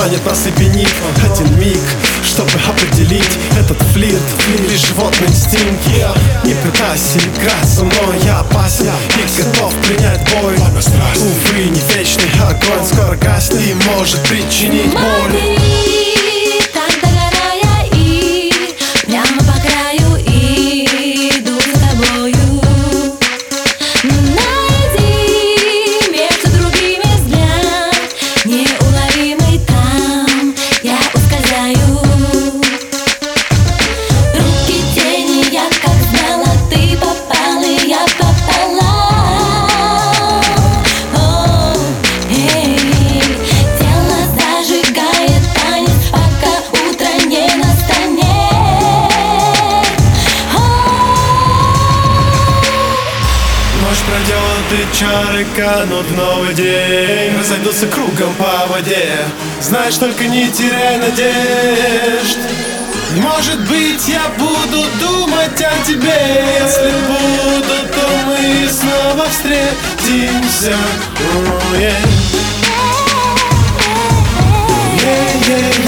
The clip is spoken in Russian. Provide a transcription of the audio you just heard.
манит, нас объединит один миг, чтобы определить этот флирт или животный инстинкт. Не пытайся играть со мной, я опасен и готов принять бой. Увы, не вечный огонь скоро гаснет и может причинить боль. Пройдет и чары канут в новый день, разойдутся кругом по воде. Знаешь, только не теряй надежд. Может быть, я буду думать о тебе. Если буду, то мы снова встретимся.